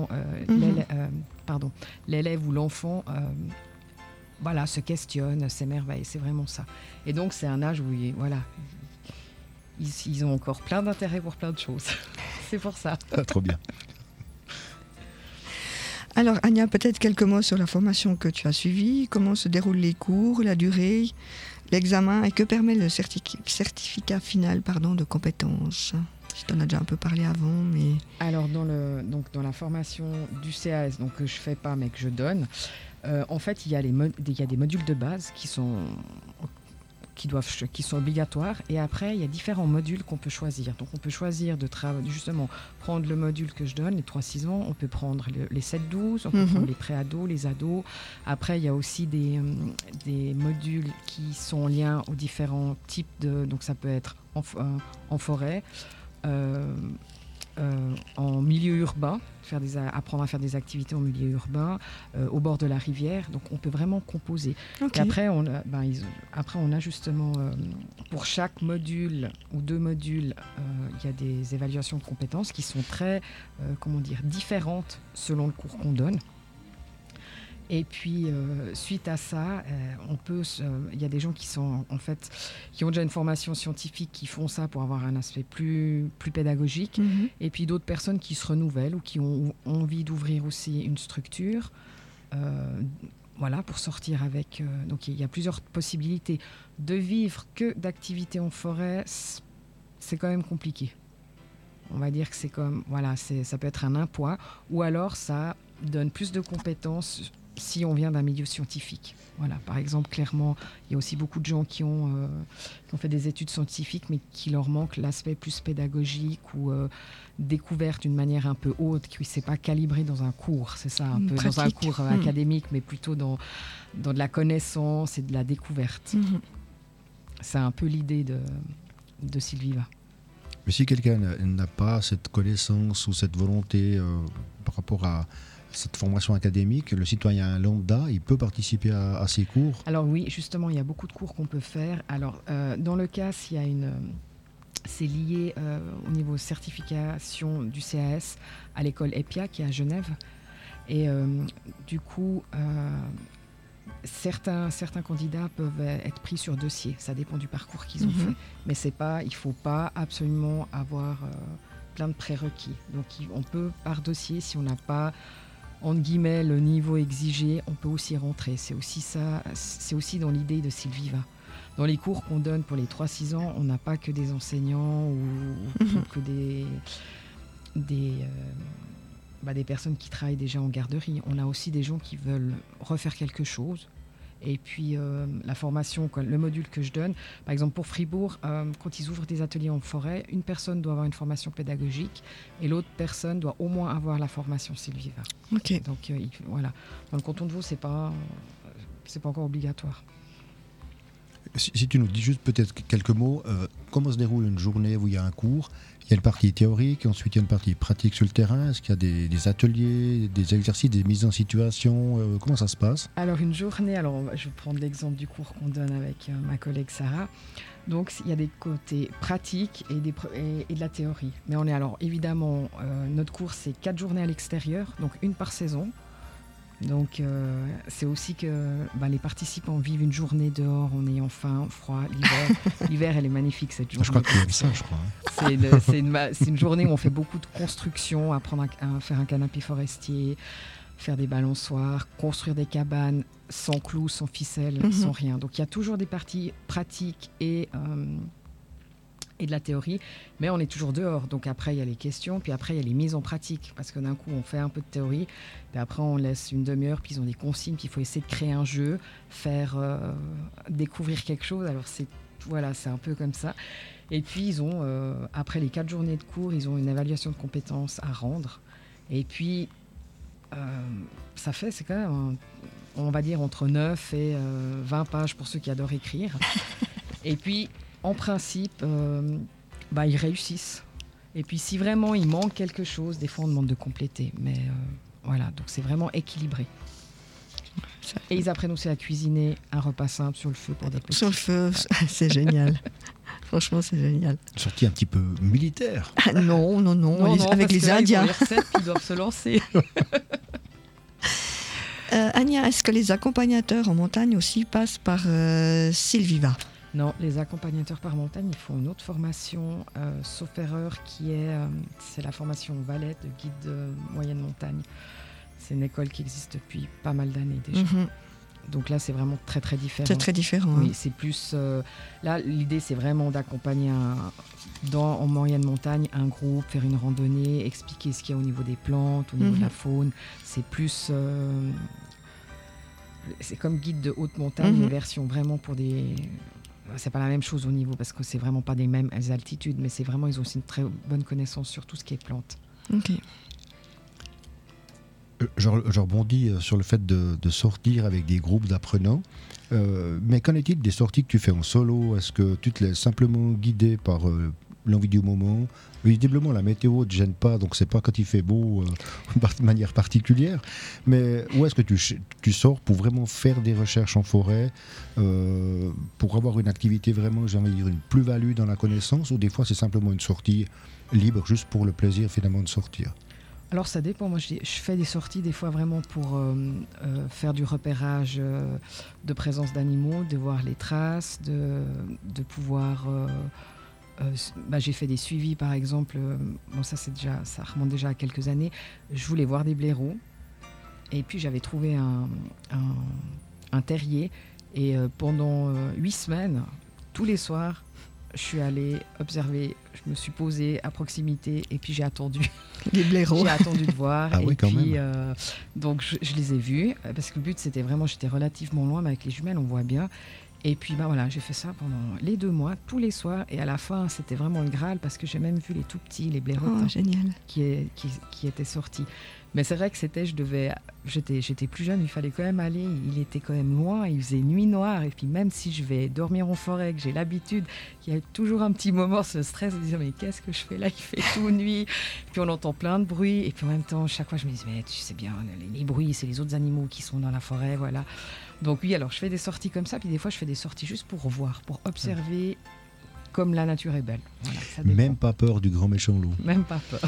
l'élève ou l'enfant se questionne, s'émerveille. C'est vraiment ça. Et donc, c'est un âge où, ils ont encore plein d'intérêt pour plein de choses. C'est pour ça. Ah, trop bien. Alors, Anya, peut-être quelques mots sur la formation que tu as suivie. Comment se déroulent les cours, la durée, l'examen et que permet le certificat final de compétences ? Tu en as déjà un peu parlé avant, mais... Alors, dans la formation du CAS, donc que je ne fais pas mais que je donne, En fait, il y a des modules de base qui sont obligatoires, et après il y a différents modules qu'on peut choisir. Donc on peut choisir de justement prendre le module que je donne, les 3-6 ans, on peut prendre les 7-12, on peut prendre les pré-ados, les ados. Après il y a aussi des modules qui sont en lien aux différents types donc ça peut être en forêt, en milieu urbain, apprendre à faire des activités en milieu urbain, au bord de la rivière. Donc on peut vraiment composer. Okay. Et après, on a justement, pour chaque module ou 2 modules, il y a des évaluations de compétences qui sont très différentes selon le cours qu'on donne. Et puis, suite à ça, il y a des gens qui ont déjà une formation scientifique, qui font ça pour avoir un aspect plus pédagogique. Et puis d'autres personnes qui se renouvellent ou qui ont envie d'ouvrir aussi une structure, pour sortir avec... donc il y a plusieurs possibilités. De vivre que d'activités en forêt, c'est quand même compliqué. On va dire que ça peut être un impoids, ou alors ça donne plus de compétences si on vient d'un milieu scientifique. Voilà, par exemple, clairement, il y a aussi beaucoup de gens qui ont fait des études scientifiques, mais qui leur manque l'aspect plus pédagogique ou découverte d'une manière un peu haute, qui ne s'est pas calibré dans un cours, c'est ça, un peu pratique. Dans un cours académique, mais plutôt dans de la connaissance et de la découverte. C'est un peu l'idée de Sylviva. Mais si quelqu'un n'a pas cette connaissance ou cette volonté par rapport à cette formation académique, le citoyen lambda, il peut participer à ces cours? Alors oui, justement, il y a beaucoup de cours qu'on peut faire. Alors, dans le cas, c'est lié au niveau certification du CAS à l'école EPIA qui est à Genève. Et du coup, certains candidats peuvent être pris sur dossier. Ça dépend du parcours qu'ils ont fait. Mais il ne faut pas absolument avoir plein de prérequis. Donc, on peut, par dossier, si on n'a pas... entre guillemets, le niveau exigé, on peut aussi rentrer. C'est aussi ça, c'est aussi dans l'idée de Sylviva. Dans les cours qu'on donne pour les 3-6 ans, on n'a pas que des enseignants ou que des personnes qui travaillent déjà en garderie. On a aussi des gens qui veulent refaire quelque chose. Et puis la formation, le module que je donne, par exemple pour Fribourg, quand ils ouvrent des ateliers en forêt, une personne doit avoir une formation pédagogique et l'autre personne doit au moins avoir la formation Sylviva. Okay. Donc voilà. Dans le canton de Vaud, c'est pas encore obligatoire. Si tu nous dis juste peut-être quelques mots, comment se déroule une journée où il y a un cours? Il y a une partie théorique, ensuite il y a une partie pratique sur le terrain. Est-ce qu'il y a des ateliers, des exercices, des mises en situation? Comment ça se passe? Alors une journée, je vais prendre l'exemple du cours qu'on donne avec ma collègue Sarah. Donc il y a des côtés pratiques et de la théorie. Mais on est évidemment, notre cours c'est 4 journées à l'extérieur, donc une par saison. Donc c'est aussi que les participants vivent une journée dehors en ayant faim, froid, l'hiver. L'hiver, elle est magnifique cette journée. Je crois que tu aimes ça, je crois. C'est une journée où on fait beaucoup de construction, apprendre à faire un canapé forestier, faire des balançoires, construire des cabanes sans clous, sans ficelles, sans rien. Donc il y a toujours des parties pratiques et de la théorie, mais on est toujours dehors. Donc après, il y a les questions, puis après, il y a les mises en pratique, parce que d'un coup, on fait un peu de théorie, puis après, on laisse une demi-heure, puis ils ont des consignes, puis il faut essayer de créer un jeu, faire découvrir quelque chose. Alors, c'est un peu comme ça. Et puis, ils ont, après les 4 journées de cours, ils ont une évaluation de compétences à rendre. Et puis, c'est quand même, on va dire, entre 9 et 20 pages pour ceux qui adorent écrire. Et puis, en principe, ils réussissent. Et puis, si vraiment il manque quelque chose, des fois, on demande de compléter. Mais voilà, donc c'est vraiment équilibré. Et ils apprennent aussi à cuisiner un repas simple sur le feu pour des petits. Sur le feu, c'est génial. Franchement, c'est génial. Sorti un petit peu militaire. Non, avec les Indiens. Les recettes qui doivent se lancer. Ania, est-ce que les accompagnateurs en montagne aussi passent par Sylviva? Non, les accompagnateurs par montagne, ils font une autre formation, sauf erreur, c'est la formation Valette de guide de moyenne montagne. C'est une école qui existe depuis pas mal d'années déjà. Donc là, c'est vraiment très très différent. C'est très différent. Oui, c'est plus... là, l'idée, c'est vraiment d'accompagner en moyenne montagne un groupe, faire une randonnée, expliquer ce qu'il y a au niveau des plantes, au niveau de la faune. C'est plus... c'est comme guide de haute montagne, Mhm. les versions vraiment pour des... C'est pas la même chose au niveau, parce que c'est vraiment pas des mêmes altitudes, mais c'est vraiment, ils ont aussi une très bonne connaissance sur tout ce qui est plantes. Ok. Je rebondis sur le fait de sortir avec des groupes d'apprenants. Mais qu'en est-il des sorties que tu fais en solo? Est-ce que tu te laisses simplement guider par l'envie du moment? Visiblement, la météo ne te gêne pas, donc c'est pas quand il fait beau de manière particulière. Mais où est-ce que tu sors pour vraiment faire des recherches en forêt, pour avoir une activité vraiment, j'ai envie de dire, une plus-value dans la connaissance, ou des fois c'est simplement une sortie libre, juste pour le plaisir finalement de sortir? Alors ça dépend, moi je fais des sorties des fois vraiment pour faire du repérage de présence d'animaux, de voir les traces, de pouvoir... j'ai fait des suivis par exemple, bon ça remonte déjà à quelques années, je voulais voir des blaireaux et puis j'avais trouvé un terrier et pendant 8 semaines, tous les soirs, je suis allée observer, je me suis posée à proximité et puis j'ai attendu. Les blaireaux. J'ai attendu de voir. Ah et oui, quand puis, même. donc je les ai vus parce que le but c'était vraiment, j'étais relativement loin, mais avec les jumelles on voit bien. Et puis voilà, j'ai fait ça pendant les 2 mois, tous les soirs. Et à la fin, c'était vraiment le Graal parce que j'ai même vu les tout petits, les blaireaux génial. qui étaient sortis. Mais c'est vrai que j'étais plus jeune, il fallait quand même aller, il était quand même loin, il faisait nuit noire. Et puis même si je vais dormir en forêt, que j'ai l'habitude, il y a toujours un petit moment, ce stress de dire mais qu'est-ce que je fais là, il fait tout nuit. Et puis on entend plein de bruits. Et puis en même temps, chaque fois je me dis mais tu sais bien, les bruits, c'est les autres animaux qui sont dans la forêt, voilà. Donc oui, alors je fais des sorties comme ça, puis des fois je fais des sorties juste pour voir, pour observer comme la nature est belle. Voilà, ça dépend. Même pas peur du grand méchant loup. Même pas peur.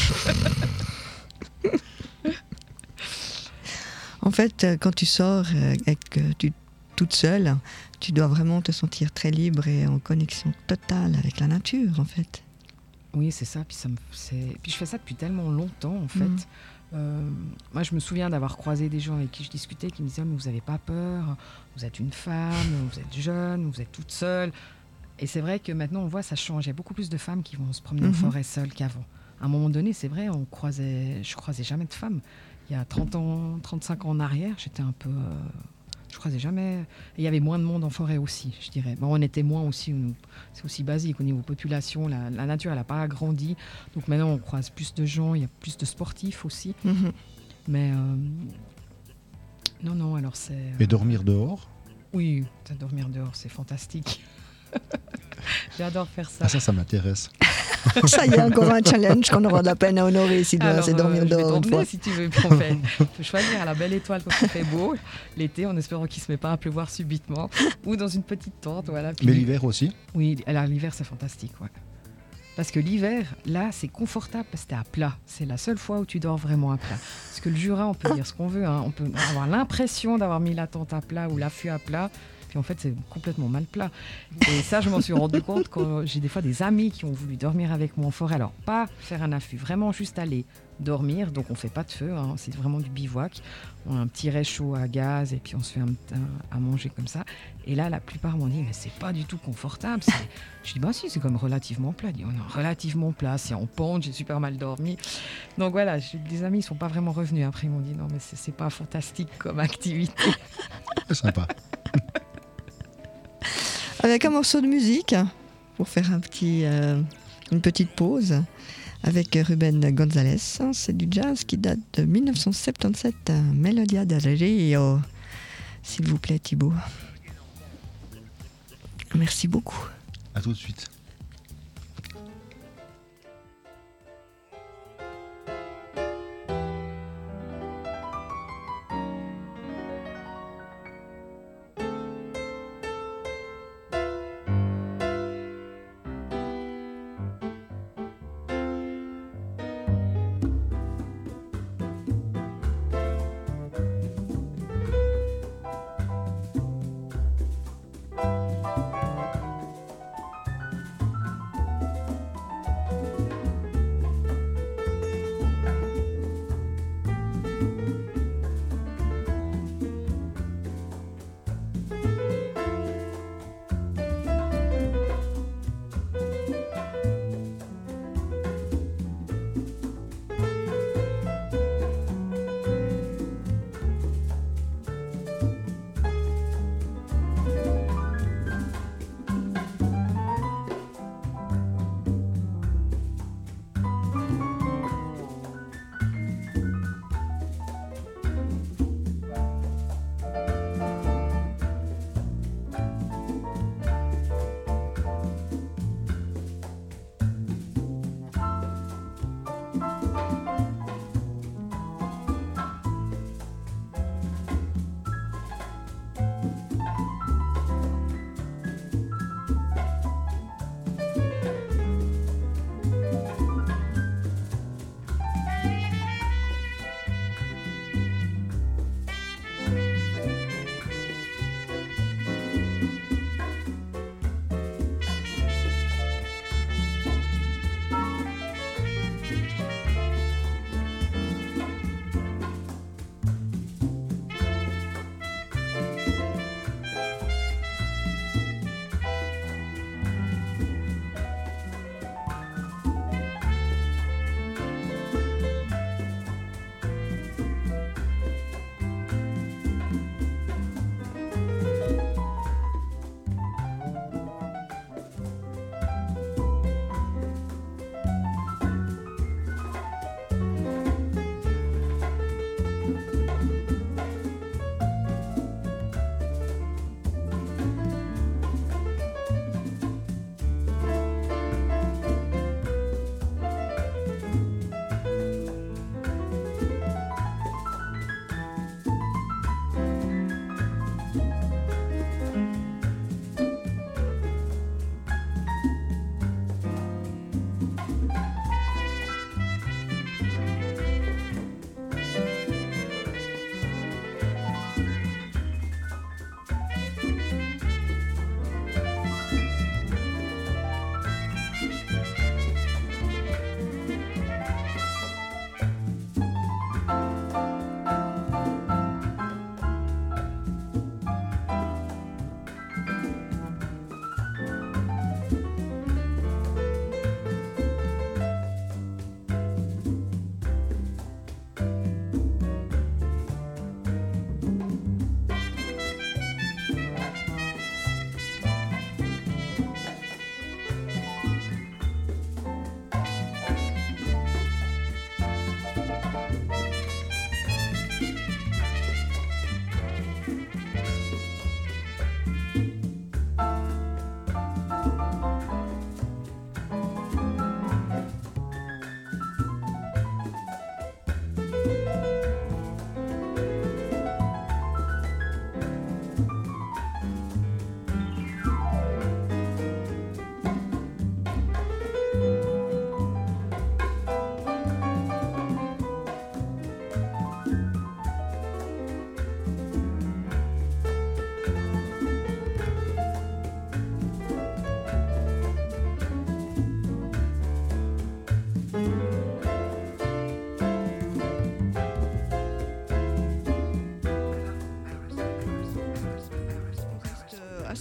En fait, quand tu sors toute seule, tu dois vraiment te sentir très libre et en connexion totale avec la nature, en fait. Oui, c'est ça. Puis je fais ça depuis tellement longtemps, en fait. Moi, je me souviens d'avoir croisé des gens avec qui je discutais qui me disaient « mais vous n'avez pas peur, vous êtes une femme, vous êtes jeune, vous êtes toute seule ». Et c'est vrai que maintenant, on voit, ça change. Il y a beaucoup plus de femmes qui vont se promener en forêt seules qu'avant. À un moment donné, c'est vrai, je croisais jamais de femmes. Il y a 30 ans, 35 ans en arrière, j'étais un peu... je croisais jamais... Et il y avait moins de monde en forêt aussi, je dirais. Bon, on était moins aussi... C'est aussi basique au niveau population. La nature, elle n'a pas agrandi. Donc maintenant, on croise plus de gens. Il y a plus de sportifs aussi. Mais... Non, alors c'est... Et dormir dehors? Oui, dormir dehors, c'est fantastique. J'adore faire ça. Ah, ça m'intéresse. Ça y est, encore un challenge qu'on aura de la peine à honorer, c'est dormir dehors. Je vais une fois. t'emmener si tu veux. Puis on peut choisir à la belle étoile quand il fait beau, l'été, en espérant qu'il ne se met pas à pleuvoir subitement, ou dans une petite tente. Voilà. Puis, mais l'hiver aussi? Oui, alors l'hiver c'est fantastique, ouais. Parce que l'hiver, là, c'est confortable parce que t'es à plat. C'est la seule fois où tu dors vraiment à plat. Parce que le Jura, on peut dire ce qu'on veut. On peut avoir l'impression d'avoir mis la tente à plat ou l'affût à plat. Puis en fait, c'est complètement mal plat. Et ça, je m'en suis rendu compte quand j'ai des fois des amis qui ont voulu dormir avec moi en forêt. Alors, pas faire un affût, vraiment juste aller dormir. Donc, on ne fait pas de feu, c'est vraiment du bivouac. On a un petit réchaud à gaz et puis on se fait à manger comme ça. Et là, la plupart m'ont dit, mais c'est pas du tout confortable. Je dis, bah si, c'est comme relativement plat. Ils disent, oh non, relativement plat, c'est en pente, j'ai super mal dormi. Donc voilà, les amis, ils ne sont pas vraiment revenus. Après, ils m'ont dit, non, mais c'est pas fantastique comme activité. C'est sympa. Avec un morceau de musique, pour faire une petite pause, avec Ruben González. C'est du jazz qui date de 1977, Melodia del Rio. S'il vous plaît, Thibaut. Merci beaucoup. À tout de suite.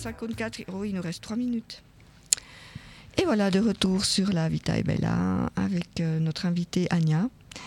11h54. Oh, il nous reste 3 minutes. Et voilà, de retour sur la Vita e Bella avec notre invitée Ania.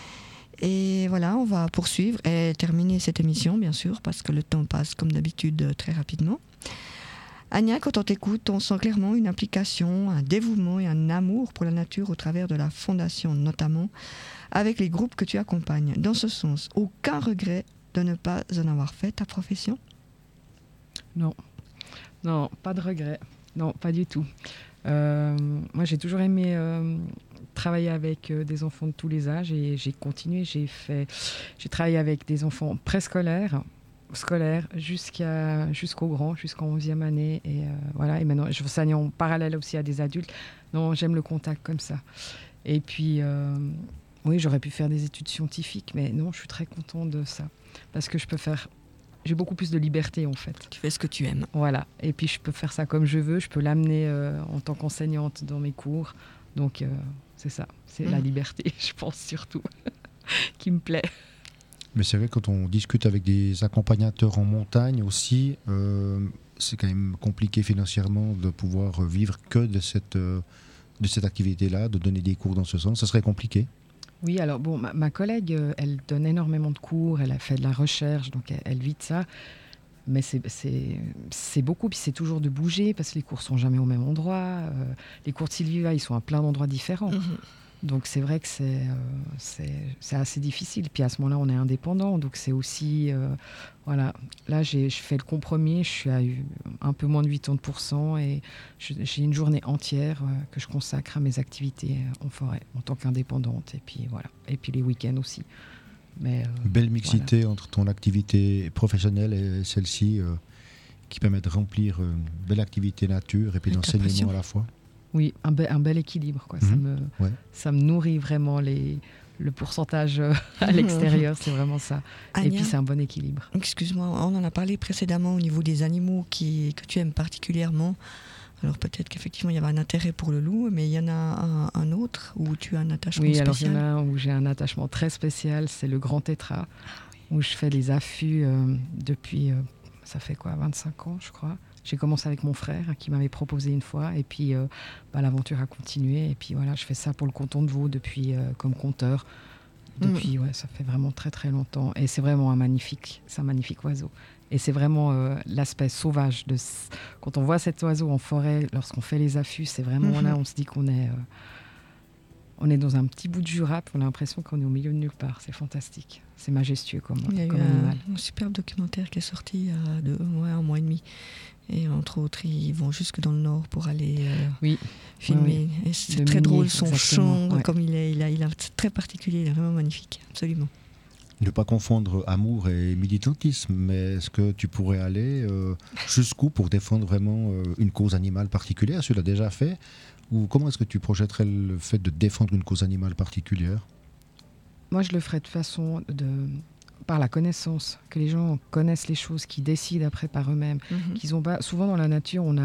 Et voilà, on va poursuivre et terminer cette émission, bien sûr, parce que le temps passe comme d'habitude très rapidement. Ania, quand on t'écoute, on sent clairement une implication, un dévouement et un amour pour la nature au travers de la fondation, notamment avec les groupes que tu accompagnes. Dans ce sens, aucun regret de ne pas en avoir fait ta profession ? Non, pas de regret. Non, pas du tout. Moi, j'ai toujours aimé travailler avec des enfants de tous les âges et j'ai continué. J'ai travaillé avec des enfants préscolaires, scolaires, jusqu'au grand, jusqu'en 11e année. Et voilà. Et maintenant, je enseigne en parallèle aussi à des adultes. Non, j'aime le contact comme ça. Et puis, oui, j'aurais pu faire des études scientifiques, mais non, je suis très contente de ça. Parce que j'ai beaucoup plus de liberté en fait. Tu fais ce que tu aimes. Voilà. Et puis je peux faire ça comme je veux. Je peux l'amener en tant qu'enseignante dans mes cours. Donc c'est ça. C'est la liberté, je pense surtout, qui me plaît. Mais c'est vrai, quand on discute avec des accompagnateurs en montagne aussi, c'est quand même compliqué financièrement de pouvoir vivre que de cette activité-là, de donner des cours dans ce sens. Ça serait compliqué. Oui, alors bon, ma collègue, elle donne énormément de cours, elle a fait de la recherche, donc elle vit de ça. Mais c'est beaucoup, puis c'est toujours de bouger, parce que les cours sont jamais au même endroit. Les cours de Sylvie, ils sont à plein d'endroits différents. Donc c'est vrai que c'est assez difficile. Puis à ce moment-là, on est indépendant, donc c'est aussi... voilà, là, je fais le compromis, je suis à un peu moins de 80% et j'ai une journée entière que je consacre à mes activités en forêt, en tant qu'indépendante. Et puis voilà, et puis les week-ends aussi. Mais, belle mixité entre ton activité professionnelle et celle-ci qui permet de remplir une belle activité nature et puis d'enseignement à la fois. Oui, un bel équilibre, quoi. Ça me nourrit vraiment le pourcentage à l'extérieur, c'est vraiment ça. Ania, et puis c'est un bon équilibre. Excuse-moi, on en a parlé précédemment au niveau des animaux que tu aimes particulièrement. Alors peut-être qu'effectivement il y avait un intérêt pour le loup, mais il y en a un autre où tu as un attachement spécial. Oui, alors il y en a un où j'ai un attachement très spécial, c'est le grand tétra, où je fais les affûts depuis, ça fait quoi, 25 ans je crois. J'ai commencé avec mon frère qui m'avait proposé une fois et puis l'aventure a continué et puis voilà, je fais ça pour le canton de Vaud depuis comme conteur depuis ça fait vraiment très très longtemps et c'est vraiment un magnifique oiseau et c'est vraiment l'aspect sauvage quand on voit cet oiseau en forêt lorsqu'on fait les affûts, c'est vraiment là on se dit qu'on est dans un petit bout de Jura, on a l'impression qu'on est au milieu de nulle part. C'est fantastique. C'est majestueux comme animal. Un superbe documentaire qui est sorti il y a un mois et demi. Et entre autres, ils vont jusque dans le nord pour aller filmer. Oui. Et c'est très drôle, son chant, comme il est c'est très particulier, il est vraiment magnifique, absolument. Ne pas confondre amour et militantisme, mais est-ce que tu pourrais aller jusqu'où pour défendre vraiment une cause animale particulière ? Tu l'as déjà fait ? Ou comment est-ce que tu projetterais le fait de défendre une cause animale particulière ? Moi, je le ferais de façon par la connaissance, que les gens connaissent les choses, qu'ils décident après par eux-mêmes. Qu'ils ont pas... Souvent dans la nature, on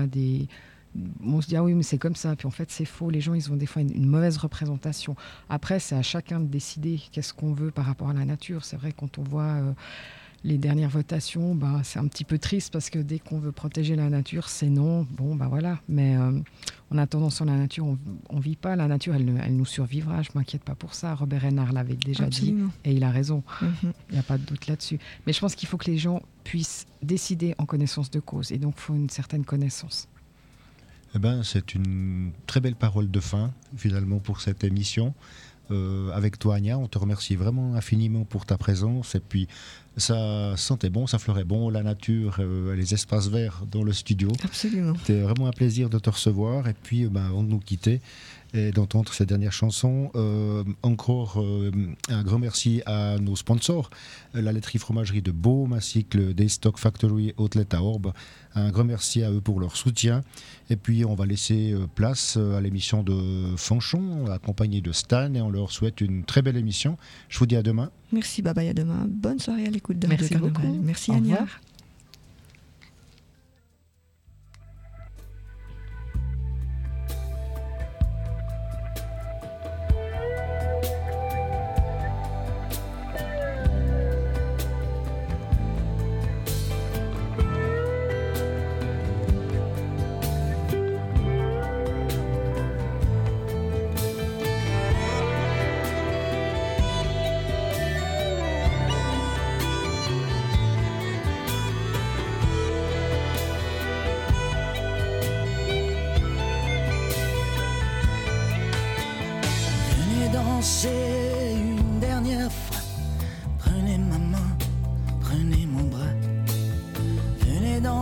se dit ah oui mais c'est comme ça, puis en fait c'est faux. Les gens ils ont des fois une mauvaise représentation. Après c'est à chacun de décider qu'est-ce qu'on veut par rapport à la nature. C'est vrai quand on voit les dernières votations, c'est un petit peu triste parce que dès qu'on veut protéger la nature, c'est non. Bon, voilà. Mais en attendant sur la nature, on ne vit pas. La nature, elle nous survivra. Je ne m'inquiète pas pour ça. Robert Renard l'avait déjà dit et il a raison. Il n'y a pas de doute là-dessus. Mais je pense qu'il faut que les gens puissent décider en connaissance de cause. Et donc, il faut une certaine connaissance. C'est une très belle parole de fin, finalement, pour cette émission. Avec toi, Ania, on te remercie vraiment infiniment pour ta présence. Et puis, ça sentait bon, ça fleurait bon, la nature, les espaces verts dans le studio. Absolument. C'était vraiment un plaisir de te recevoir. Et puis, avant de nous quitter et d'entendre cette dernière chanson, encore un grand merci à nos sponsors, la laiterie fromagerie de Beaume ainsi que le Daystock Factory Outlet à Orbe. Un grand merci à eux pour leur soutien. Et puis, on va laisser place à l'émission de Fanchon, accompagné de Stan, et on leur souhaite une très belle émission. Je vous dis à demain. Merci, bye bye, à demain. Bonne soirée à l'écoute de Radio Carnaval. Beaucoup. Merci, Ania. Au revoir.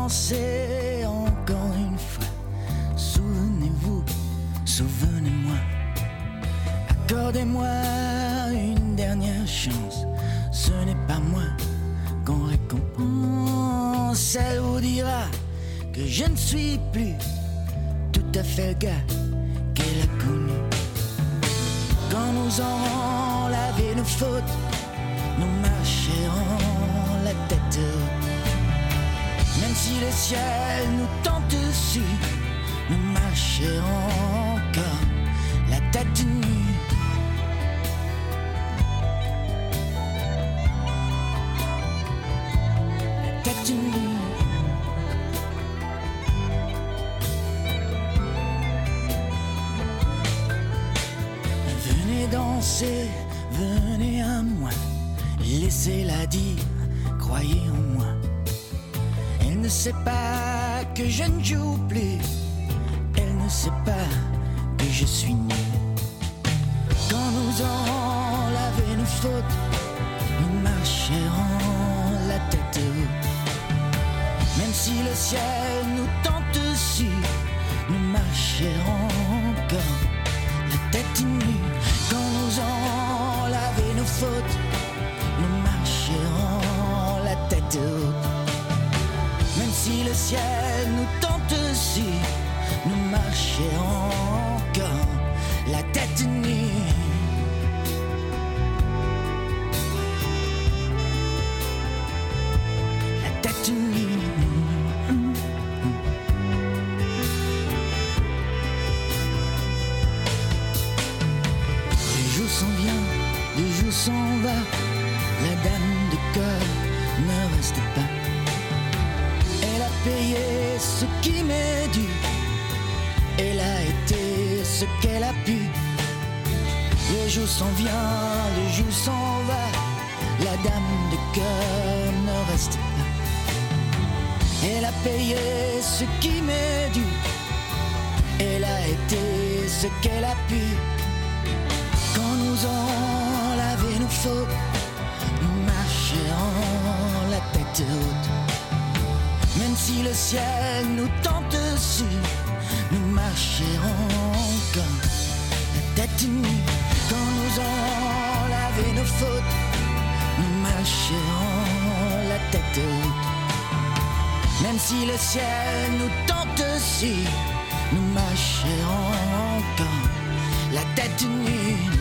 danser encore une fois. Souvenez-vous, souvenez-moi. Accordez-moi une dernière chance. Ce n'est pas moi qu'on récompense. Elle vous dira que je ne suis plus tout à fait le gars qu'elle a connu. Quand nous aurons lavé nos fautes, nous marcherons la tête haute. Même si le ciel nous tend dessus, nous marcherons encore la tête nue. La tête nue. Venez danser, venez à moi, laissez-la dire, croyez en moi. Elle ne sait pas que je ne joue plus, elle ne sait pas que je suis nul. Quand nous aurons lavé nos fautes, nous marcherons la tête haute. Même si le ciel nous tend dessus, nous marcherons encore la tête nue. Quand nous aurons lavé nos fautes, nous marcherons la tête haute. Même si le ciel nous tend dessus, nous marcherons encore la tête nue. La tête nue. Les jours s'en viennent, les jours s'en va. La dame de cœur ne reste pas. Elle a payé ce qui m'est dû. Elle a été ce qu'elle a pu. Les jours s'en viennent, les jours s'en va. La dame de cœur ne reste pas. Elle a payé ce qui m'est dû. Elle a été ce qu'elle a pu. Quand nous aurons lavé nos fautes, nous marcherons la tête haute. Même si le ciel nous tend dessus, nous marcherons encore la tête nue. Quand nous aurons lavé nos fautes, nous marcherons la tête haute. Même si le ciel nous tend dessus, nous marcherons encore la tête nue.